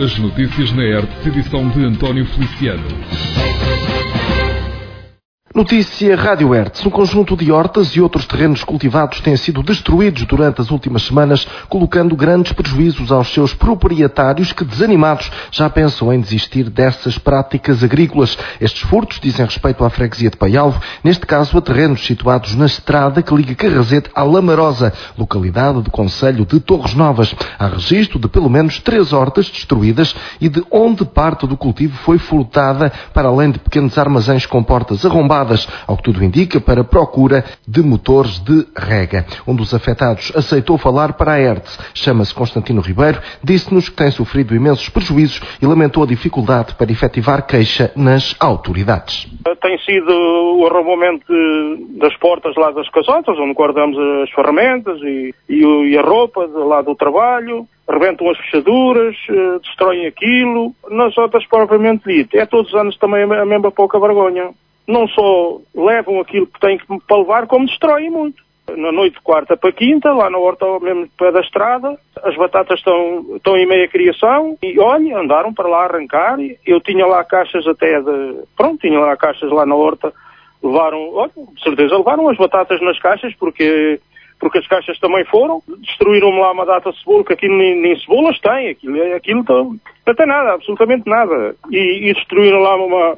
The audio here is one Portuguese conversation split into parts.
As notícias na ERTE, edição de António Feliciano. Notícia Rádio Hertz. Um conjunto de hortas e outros terrenos cultivados têm sido destruídos durante as últimas semanas, colocando grandes prejuízos aos seus proprietários que, desanimados, já pensam em desistir dessas práticas agrícolas. Estes furtos dizem respeito à freguesia de Paialvo, neste caso a terrenos situados na estrada que liga Carrasete à Lamarosa, localidade do concelho de Torres Novas. Há registro de pelo menos 3 hortas destruídas e de onde parte do cultivo foi furtada, para além de pequenos armazéns com portas arrombadas, ao que tudo indica, para procura de motores de rega. Um dos afetados aceitou falar para a ERTE. Chama-se Constantino Ribeiro, disse-nos que tem sofrido imensos prejuízos e lamentou a dificuldade para efetivar queixa nas autoridades. Tem sido o arrombamento das portas lá das casotas, onde guardamos as ferramentas e a roupa lá do trabalho. Rebentam as fechaduras, destroem aquilo. Nas outras, propriamente dito, é todos os anos também a mesma pouca vergonha. Não só levam aquilo que têm para levar, como destroem muito. Na noite de quarta para quinta, lá na horta, mesmo pé da estrada, as batatas estão em meia criação e, olha, andaram para lá arrancar. Eu tinha lá caixas tinha lá caixas lá na horta, de certeza levaram as batatas nas caixas, porque as caixas também foram, destruíram-me lá uma data de cebola, que aquilo nem cebolas tem, aquilo não tem nada, absolutamente nada. E destruíram lá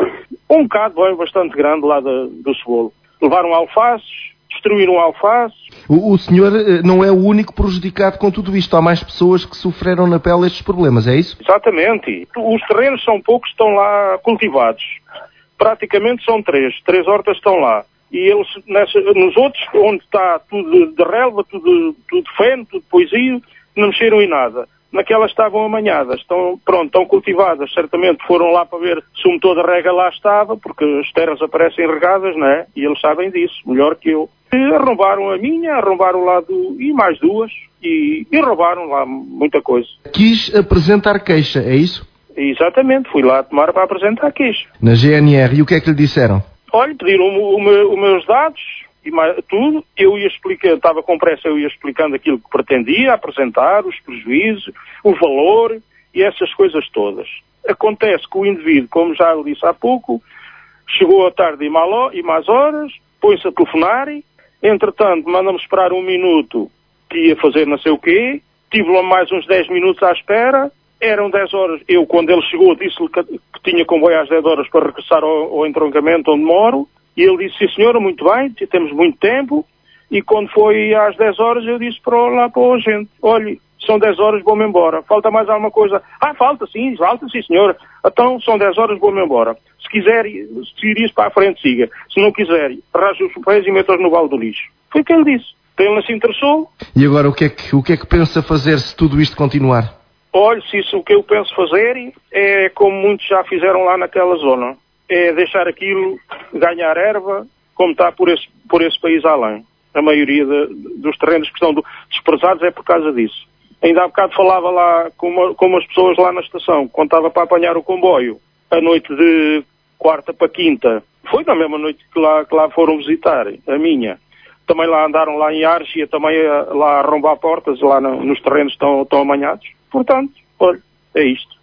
um bocado bastante grande lá do cebolo. Levaram alfaces, destruíram alfaces. O senhor não é o único prejudicado com tudo isto, há mais pessoas que sofreram na pele estes problemas, é isso? Exatamente. Os terrenos são poucos, estão lá cultivados. Praticamente são 3 hortas estão lá. E eles, nos outros, onde está tudo de relva, tudo feno, tudo poesia, não mexeram em nada. Naquelas estavam amanhadas, estão cultivadas. Certamente foram lá para ver se o motor de rega lá estava, porque as terras aparecem regadas, não é? E eles sabem disso, melhor que eu. E arrombaram a minha, arrombaram lá e mais 2, e roubaram lá muita coisa. Quis apresentar queixa, é isso? Exatamente, fui lá tomar para apresentar queixa. Na GNR, e o que é que lhe disseram? Olha, pediram os meus dados e mais, tudo. Eu ia explicar, estava com pressa, eu ia explicando aquilo que pretendia apresentar, os prejuízos, o valor e essas coisas todas. Acontece que o indivíduo, como já lhe disse há pouco, chegou à tarde e mais horas, põe-se a telefonar, entretanto manda-me esperar 1 minuto que ia fazer não sei o quê, tive lá mais uns 10 minutos à espera. Eram 10 horas. Eu, quando ele chegou, disse-lhe que tinha comboio às 10 horas para regressar ao entroncamento onde moro. E ele disse, sim senhora, muito bem, temos muito tempo. E quando foi às 10 horas, eu disse para o agente, olha, são 10 horas, vou-me embora. Falta mais alguma coisa? Falta sim senhora. Então, são 10 horas, vou-me embora. Se quiser, se ir para a frente, siga. Se não quiser, arranja os pés e meta-os no balde do lixo. Foi o que ele disse. Então, ele não se interessou. E agora, o que é que pensa fazer se tudo isto continuar? Olha, se isso o que eu penso fazer é como muitos já fizeram lá naquela zona. É deixar aquilo ganhar erva, como está por esse país além. A maioria dos terrenos que estão desprezados é por causa disso. Ainda há bocado falava lá com as pessoas lá na estação, quando estava para apanhar o comboio, a noite de quarta para quinta. Foi na mesma noite que lá foram visitar, a minha. Também lá andaram lá em Árgia, também lá a arrombar portas, lá nos terrenos estão amanhados. Portanto, olha, é isto.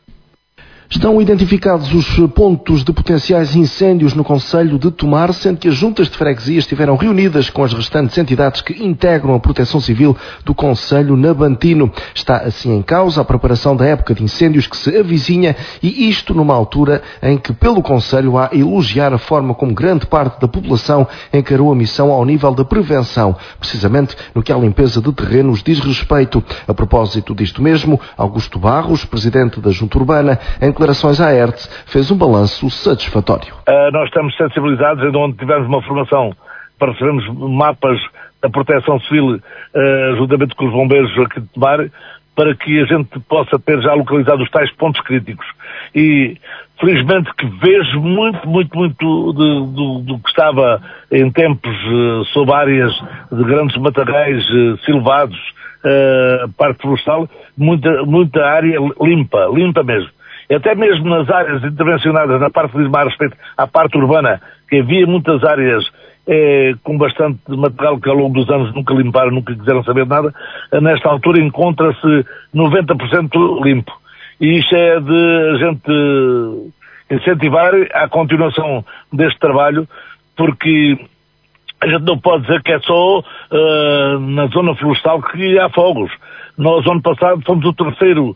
Estão identificados os pontos de potenciais incêndios no concelho de Tomar, sendo que as juntas de freguesia estiveram reunidas com as restantes entidades que integram a proteção civil do concelho nabantino. Está assim em causa a preparação da época de incêndios que se avizinha, e isto numa altura em que pelo concelho há a elogiar a forma como grande parte da população encarou a missão ao nível da prevenção, precisamente no que à limpeza de terrenos diz respeito. A propósito disto mesmo, Augusto Barros, presidente da Junta Urbana, em declarações à ERTE, fez um balanço satisfatório. Nós estamos sensibilizados, onde tivemos uma formação para recebermos mapas da proteção civil, juntamente com os bombeiros aqui de Tomar, para que a gente possa ter já localizado os tais pontos críticos. E, felizmente, que vejo muito do que estava em tempos sob áreas de grandes matarais silvados, parte florestal, muita área limpa mesmo. Até mesmo nas áreas intervencionadas, na parte de a respeito à parte urbana, que havia muitas áreas com bastante material que ao longo dos anos nunca limparam, nunca quiseram saber nada, nesta altura encontra-se 90% limpo. e isto é de a gente incentivar a continuação deste trabalho, porque a gente não pode dizer que é só na zona florestal que há fogos. Nós, ano passado, fomos o terceiro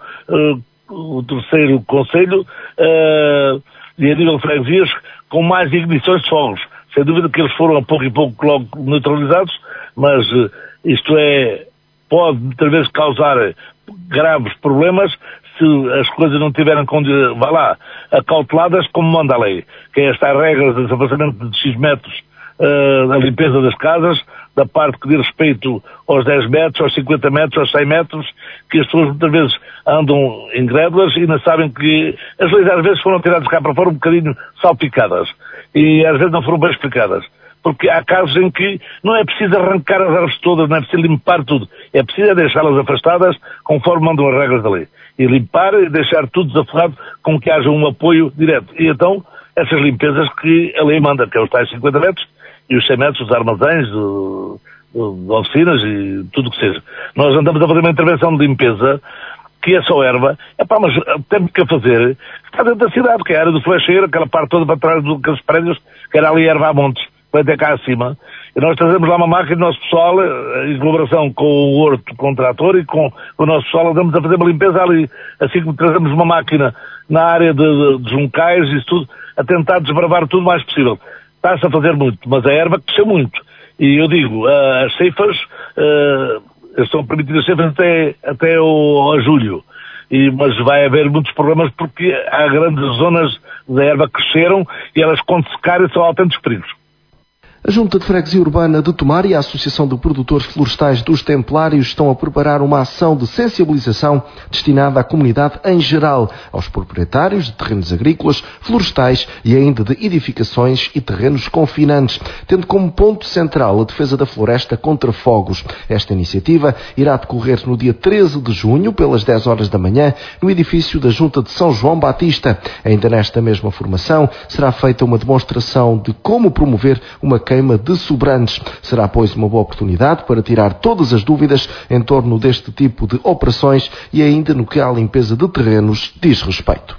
concelho e a nível de freguesias com mais ignições de fogos. Sem dúvida que eles foram a pouco e pouco logo neutralizados, mas isto pode muitas vezes causar graves problemas se as coisas não tiverem acauteladas como manda a lei, que é esta regra de afastamento de X metros da limpeza das casas, da parte que diz respeito aos 10 metros, aos 50 metros, aos 100 metros, que as pessoas muitas vezes andam ingrédulas e não sabem que as leis às vezes foram tiradas cá para fora um bocadinho salpicadas e às vezes não foram bem explicadas. Porque há casos em que não é preciso arrancar as árvores todas, não é preciso limpar tudo, é preciso deixá-las afastadas conforme mandam as regras da lei. E limpar e deixar tudo desaforrado com que haja um apoio direto. E então, essas limpezas que a lei manda, que é os tais 50 metros, e os 100 metros dos armazéns, de oficinas e tudo o que seja. Nós andamos a fazer uma intervenção de limpeza, que é só erva, mas temos que a fazer, está dentro da cidade, que é a área do flecheiro, aquela parte toda para trás dos prédios, que era ali erva a montes, vai até cá acima. E nós trazemos lá uma máquina e o nosso pessoal, em colaboração com o Horto, com o trator e com o nosso pessoal, andamos a fazer uma limpeza ali, assim que trazemos uma máquina na área de juncais e isso tudo, a tentar desbravar tudo o mais possível. Está-se a fazer muito, mas a erva cresceu muito. E eu digo, as ceifas, estão permitidas ceifas até a julho. Mas vai haver muitos problemas porque há grandes zonas da erva que cresceram e elas, quando secarem, são autênticos perigos. A Junta de Freguesia Urbana de Tomar e a Associação de Produtores Florestais dos Templários estão a preparar uma ação de sensibilização destinada à comunidade em geral, aos proprietários de terrenos agrícolas, florestais e ainda de edificações e terrenos confinantes, tendo como ponto central a defesa da floresta contra fogos. Esta iniciativa irá decorrer no dia 13 de junho, pelas 10 horas da manhã, no edifício da Junta de São João Batista. Ainda nesta mesma formação, será feita uma demonstração de como promover uma queima de sobrantes. Será, pois, uma boa oportunidade para tirar todas as dúvidas em torno deste tipo de operações e ainda no que à limpeza de terrenos diz respeito.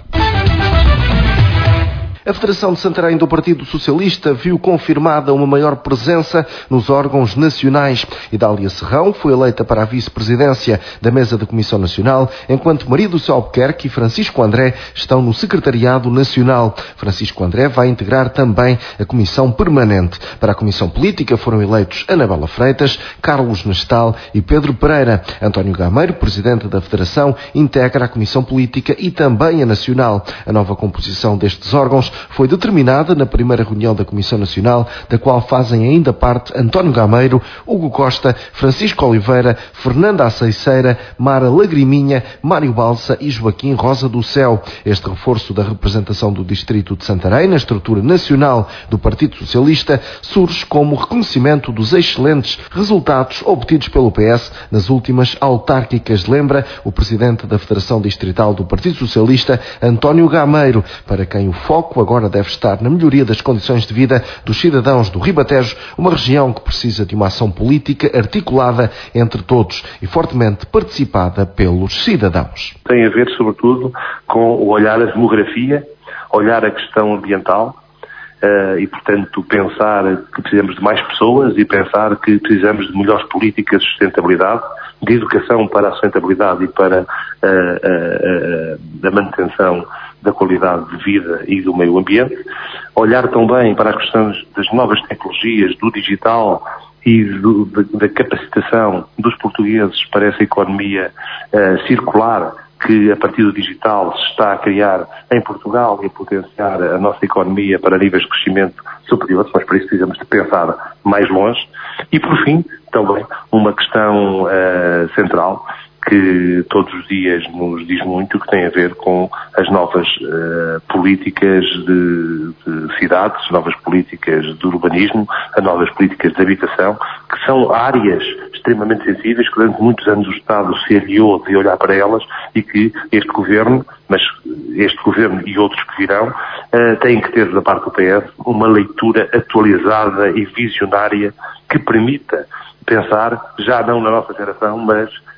A Federação de Santarém do Partido Socialista viu confirmada uma maior presença nos órgãos nacionais. Idália Serrão foi eleita para a vice-presidência da mesa da Comissão Nacional, enquanto Maria do Céu Albuquerque e Francisco André estão no Secretariado Nacional. Francisco André vai integrar também a Comissão Permanente. Para a Comissão Política foram eleitos Anabela Freitas, Carlos Nestal e Pedro Pereira. António Gameiro, presidente da Federação, integra a Comissão Política e também a Nacional. A nova composição destes órgãos foi determinada na primeira reunião da Comissão Nacional, da qual fazem ainda parte António Gameiro, Hugo Costa, Francisco Oliveira, Fernanda Aceiceira, Mara Lagriminha, Mário Balsa e Joaquim Rosa do Céu. Este reforço da representação do Distrito de Santarém na estrutura nacional do Partido Socialista surge como reconhecimento dos excelentes resultados obtidos pelo PS nas últimas autárquicas, lembra o presidente da Federação Distrital do Partido Socialista, António Gameiro, para quem o foco agora deve estar na melhoria das condições de vida dos cidadãos do Ribatejo, uma região que precisa de uma ação política articulada entre todos e fortemente participada pelos cidadãos. Tem a ver, sobretudo, com o olhar à demografia, olhar a questão ambiental e, portanto, pensar que precisamos de mais pessoas e pensar que precisamos de melhores políticas de sustentabilidade, de educação para a sustentabilidade e para a manutenção da qualidade de vida e do meio ambiente, olhar também para as questões das novas tecnologias, do digital e da capacitação dos portugueses para essa economia circular que a partir do digital se está a criar em Portugal e a potenciar a nossa economia para níveis de crescimento superiores, mas para isso precisamos de pensar mais longe. E por fim, também uma questão central que todos os dias nos diz muito, que tem a ver com as novas políticas de cidades, novas políticas de urbanismo, as novas políticas de habitação, que são áreas extremamente sensíveis, que durante muitos anos o Estado se aliou de olhar para elas e que este Governo e outros que virão, têm que ter da parte do PS uma leitura atualizada e visionária que permita pensar, já não na nossa geração, mas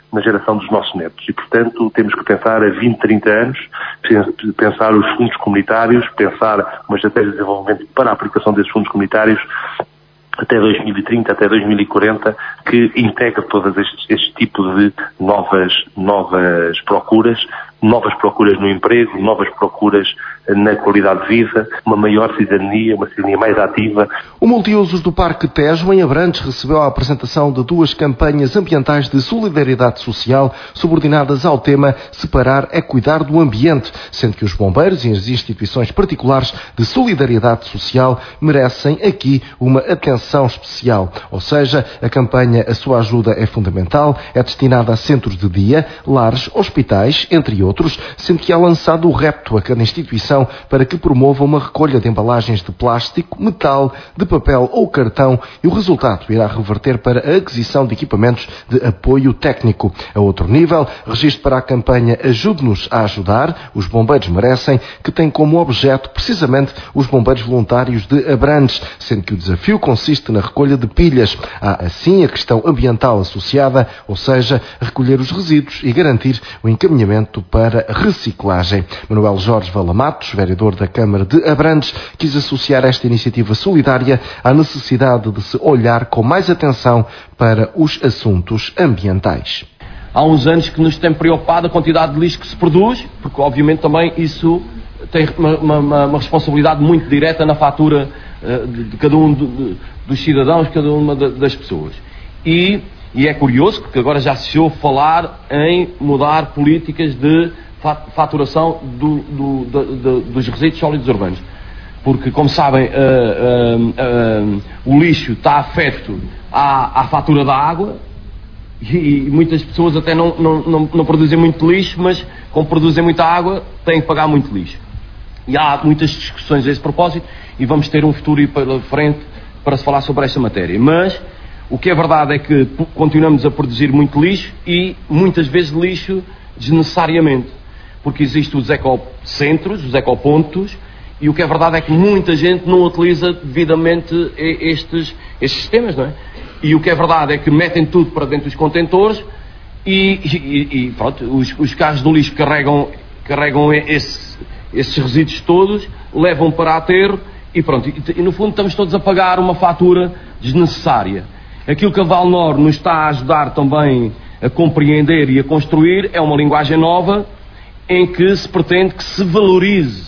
na geração dos nossos netos. E, portanto, temos que pensar a 20, 30 anos, pensar os fundos comunitários, pensar uma estratégia de desenvolvimento para a aplicação desses fundos comunitários até 2030, até 2040, que integra todos este tipo de novas procuras no emprego, novas procuras na qualidade de vida, uma maior cidadania, uma cidadania mais ativa. O Multiusos do Parque Tejo, em Abrantes, recebeu a apresentação de 2 campanhas ambientais de solidariedade social subordinadas ao tema Separar é Cuidar do Ambiente, sendo que os bombeiros e as instituições particulares de solidariedade social merecem aqui uma atenção especial. Ou seja, a campanha A Sua Ajuda é Fundamental é destinada a centros de dia, lares, hospitais, entre outros, sendo que é lançado o repto a cada instituição para que promova uma recolha de embalagens de plástico, metal, de papel ou cartão e o resultado irá reverter para a aquisição de equipamentos de apoio técnico. A outro nível, registro para a campanha Ajude-nos a Ajudar, os bombeiros merecem, que tem como objeto precisamente os bombeiros voluntários de Abrantes, sendo que o desafio consiste na recolha de pilhas. Há assim a questão ambiental associada, ou seja, recolher os resíduos e garantir o encaminhamento para reciclagem. Manuel Jorge Valamatos, vereador da Câmara de Abrantes, quis associar esta iniciativa solidária à necessidade de se olhar com mais atenção para os assuntos ambientais. Há uns anos que nos tem preocupado a quantidade de lixo que se produz, porque obviamente também isso tem uma responsabilidade muito direta na fatura de cada um dos cidadãos, cada uma das pessoas. E é curioso, porque agora já se ouve falar em mudar políticas de faturação dos resíduos sólidos urbanos. Porque, como sabem, o lixo está afeto à fatura da água e muitas pessoas até não produzem muito lixo, mas como produzem muita água, têm que pagar muito lixo. E há muitas discussões a esse propósito e vamos ter um futuro pela frente para se falar sobre esta matéria. Mas o que é verdade é que continuamos a produzir muito lixo e muitas vezes lixo desnecessariamente, porque existem os ecocentros, os ecopontos, e o que é verdade é que muita gente não utiliza devidamente estes sistemas, não é? E o que é verdade é que metem tudo para dentro dos contentores e pronto, os carros do lixo carregam esses resíduos todos, levam para aterro e pronto, e no fundo estamos todos a pagar uma fatura desnecessária. Aquilo que a Valnor nos está a ajudar também a compreender e a construir é uma linguagem nova em que se pretende que se valorize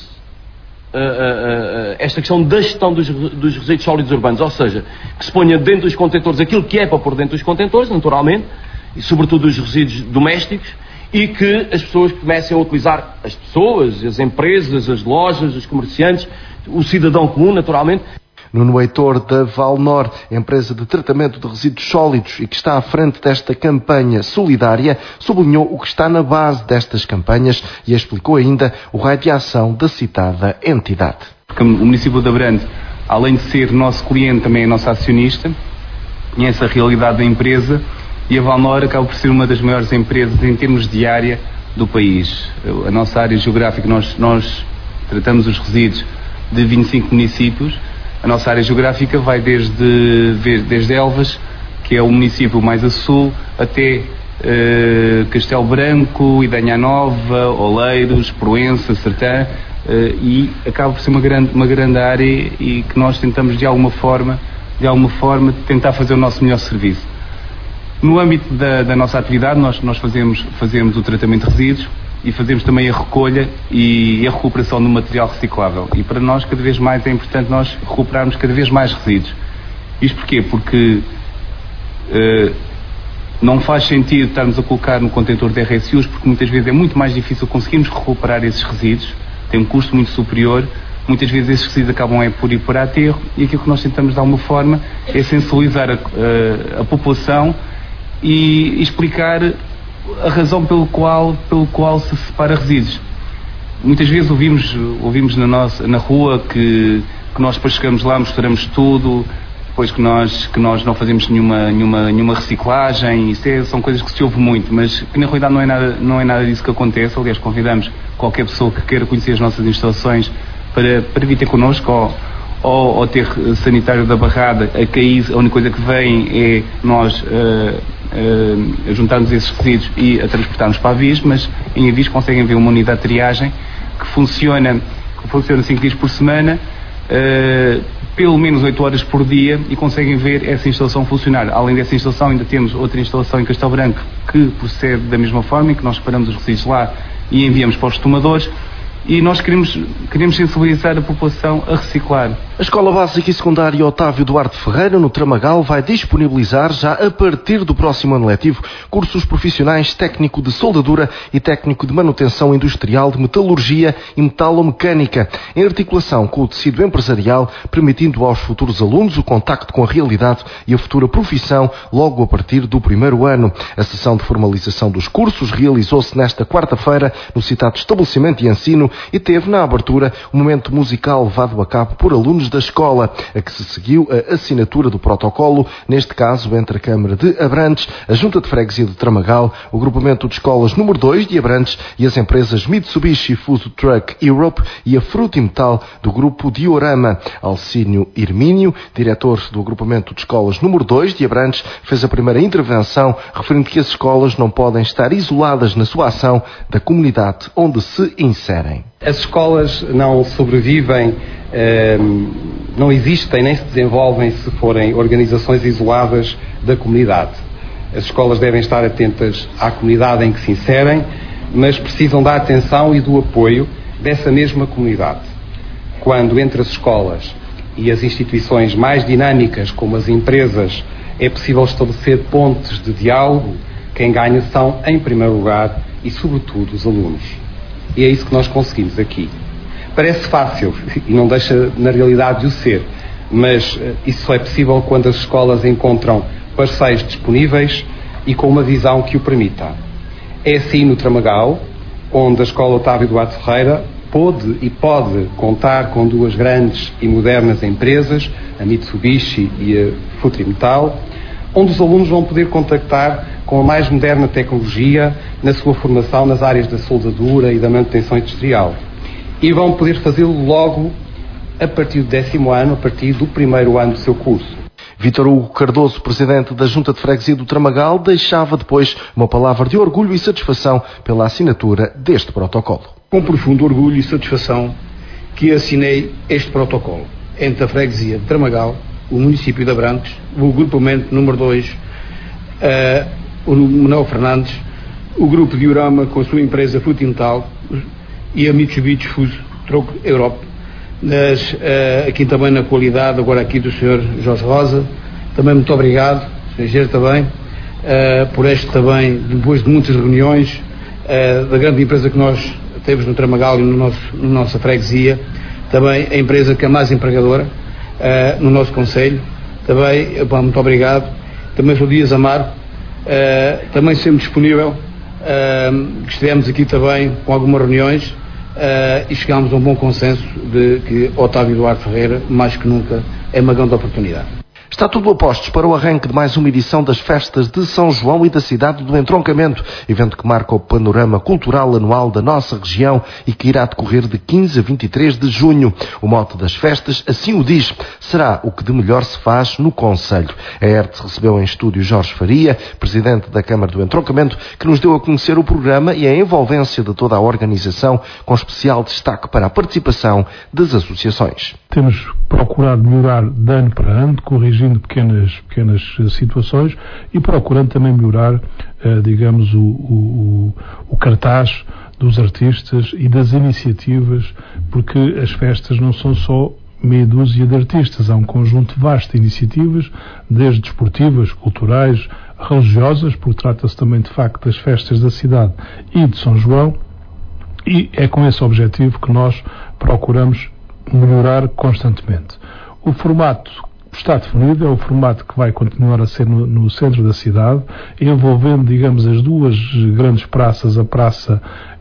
esta questão da gestão dos resíduos sólidos urbanos, ou seja, que se ponha dentro dos contentores aquilo que é para pôr dentro dos contentores, naturalmente, e sobretudo os resíduos domésticos, e que as pessoas comecem a utilizar, as pessoas, as empresas, as lojas, os comerciantes, o cidadão comum, naturalmente. Nuno Heitor, da Valnor, empresa de tratamento de resíduos sólidos e que está à frente desta campanha solidária, sublinhou o que está na base destas campanhas e explicou ainda o raio de ação da citada entidade. Porque o município de Abrantes, além de ser nosso cliente, também é nosso acionista, conhece a realidade da empresa e a Valnor acaba por ser uma das maiores empresas em termos de área do país. A nossa área geográfica, nós tratamos os resíduos de 25 municípios. A nossa área geográfica vai desde Elvas, que é o município mais a sul, até Castelo Branco, Idanha Nova, Oleiros, Proença, Sertã, e acaba por ser uma grande área e que nós tentamos de alguma forma tentar fazer o nosso melhor serviço. No âmbito da nossa atividade, nós fazemos o tratamento de resíduos e fazemos também a recolha e a recuperação do material reciclável. E para nós, cada vez mais, é importante nós recuperarmos cada vez mais resíduos. Isto porquê? Porque não faz sentido estarmos a colocar no contentor de RSUs, porque muitas vezes é muito mais difícil conseguirmos recuperar esses resíduos, tem um custo muito superior, muitas vezes esses resíduos acabam por ir para aterro, e aquilo que nós tentamos de alguma forma é sensibilizar a população e explicar a razão pelo qual se separa resíduos. Muitas vezes ouvimos na rua que nós depois chegamos lá, misturamos tudo, depois que nós não fazemos nenhuma reciclagem. Isso são coisas que se ouve muito, mas que na realidade não é nada disso que acontece. Aliás, convidamos qualquer pessoa que queira conhecer as nossas instalações para vir ter connosco ao aterro sanitário da Barrada. A única coisa que vem é nós juntarmos esses resíduos e a transportarmos para a Avis, mas em Avis conseguem ver uma unidade de triagem que funciona 5 dias por semana, pelo menos 8 horas por dia, e conseguem ver essa instalação funcionar. Além dessa instalação, ainda temos outra instalação em Castelo Branco que procede da mesma forma, em que nós separamos os resíduos lá e enviamos para os tomadores. E nós queremos sensibilizar a população a reciclar. A Escola Básica e Secundária Otávio Duarte Ferreira, no Tramagal, vai disponibilizar, já a partir do próximo ano letivo, cursos profissionais técnico de soldadura e técnico de manutenção industrial de metalurgia e metalomecânica, em articulação com o tecido empresarial, permitindo aos futuros alunos o contacto com a realidade e a futura profissão logo a partir do primeiro ano. A sessão de formalização dos cursos realizou-se nesta quarta-feira no citado estabelecimento de ensino e teve na abertura um momento musical levado a cabo por alunos da escola, a que se seguiu a assinatura do protocolo, neste caso entre a Câmara de Abrantes, a Junta de Freguesia de Tramagal, o Grupamento de Escolas número 2 de Abrantes e as empresas Mitsubishi Food Truck Europe e a Frutimetal do Grupo Diorama. Alcínio Hermínio, diretor do Agrupamento de Escolas número 2 de Abrantes, fez a primeira intervenção, referindo que as escolas não podem estar isoladas na sua ação da comunidade onde se inserem. As escolas não sobrevivem, não existem nem se desenvolvem se forem organizações isoladas da comunidade. As escolas devem estar atentas à comunidade em que se inserem, mas precisam da atenção e do apoio dessa mesma comunidade. Quando entre as escolas e as instituições mais dinâmicas, como as empresas, é possível estabelecer pontes de diálogo, quem ganha são, em primeiro lugar, e sobretudo os alunos. E é isso que nós conseguimos aqui. Parece fácil, e não deixa na realidade de o ser, mas isso só é possível quando as escolas encontram parceiros disponíveis e com uma visão que o permita. É assim no Tramagal, onde a Escola Otávio Duarte Ferreira pôde e pode contar com duas grandes e modernas empresas, a Mitsubishi e a Frutimetal, onde os alunos vão poder contactar com a mais moderna tecnologia na sua formação nas áreas da soldadura e da manutenção industrial. E vão poder fazê-lo logo a partir do 10º ano, a partir do primeiro ano do seu curso. Vítor Hugo Cardoso, presidente da Junta de Freguesia do Tramagal, deixava depois uma palavra de orgulho e satisfação pela assinatura deste protocolo. Com profundo orgulho e satisfação que assinei este protocolo entre a Freguesia de Tramagal, o município de Abrantes, o Grupamento número 2, o Manuel Fernandes, o Grupo Diorama com a sua empresa Frutimetal e a Mitsubishi Food Truck Europe, aqui também na qualidade, agora aqui do Sr. Jorge Rosa. Também muito obrigado, Sr. Engenheiro também, por este também, depois de muitas reuniões, da grande empresa que nós temos no Tramagal e na nossa freguesia, também a empresa que é mais empregadora no nosso concelho. Também, muito obrigado. Também Sr. Dias Amaro, também sempre disponível, que estivemos aqui também com algumas reuniões e chegámos a um bom consenso de que Otávio Duarte Ferreira, mais que nunca, é uma grande oportunidade. Está tudo a postos para o arranque de mais uma edição das festas de São João e da cidade do Entroncamento, evento que marca o panorama cultural anual da nossa região e que irá decorrer de 15 a 23 de junho. O mote das festas assim o diz, será o que de melhor se faz no concelho. A ERTE recebeu em estúdio Jorge Faria, presidente da Câmara do Entroncamento, que nos deu a conhecer o programa e a envolvência de toda a organização, com especial destaque para a participação das associações. Temos procurado melhorar de ano para ano, corrigindo pequenas situações e procurando também melhorar, digamos, o cartaz dos artistas e das iniciativas, porque as festas não são só meia dúzia de artistas, há um conjunto vasto de iniciativas, desde desportivas, culturais, religiosas, porque trata-se também de facto das festas da cidade e de São João, e é com esse objetivo que nós procuramos melhorar constantemente. O formato está definido, é o formato que vai continuar a ser no centro da cidade, envolvendo, digamos, as duas grandes praças, a praça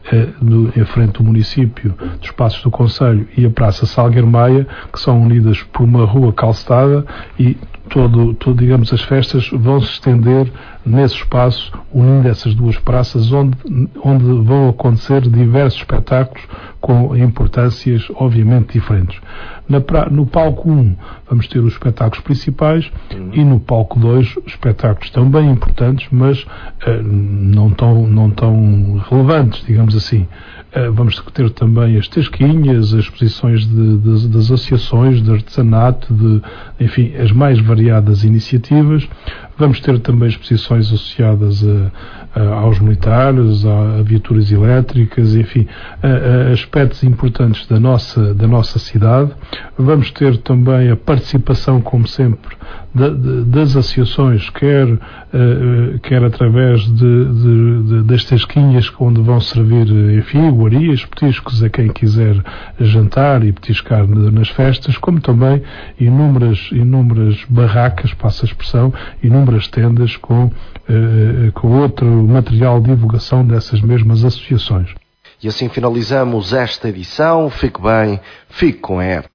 em frente do município, dos Passos do Concelho e a Praça Salgueiro Maia, que são unidas por uma rua calçada, e digamos, as festas vão se estender nesse espaço, unindo essas duas praças, onde vão acontecer diversos espetáculos com importâncias obviamente diferentes. No palco 1 vamos ter os espetáculos principais e no palco 2 espetáculos também importantes, mas não tão relevantes, digamos assim. Vamos ter também as tasquinhas, as exposições das associações, de artesanato, enfim, as mais variadas iniciativas. Vamos ter também exposições associadas aos militares, a viaturas elétricas, enfim, a aspectos importantes da nossa cidade. Vamos ter também a participação, como sempre, das associações, quer através das tasquinhas onde vão servir, enfim, iguarias, petiscos a quem quiser jantar e petiscar nas festas, como também inúmeras barracas, passa a expressão, inúmeras tendas com outro material de divulgação dessas mesmas associações. E assim finalizamos esta edição. Fique bem, fique com a ERT.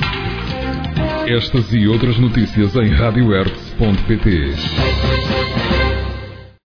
Estas e outras notícias em radioerts.pt.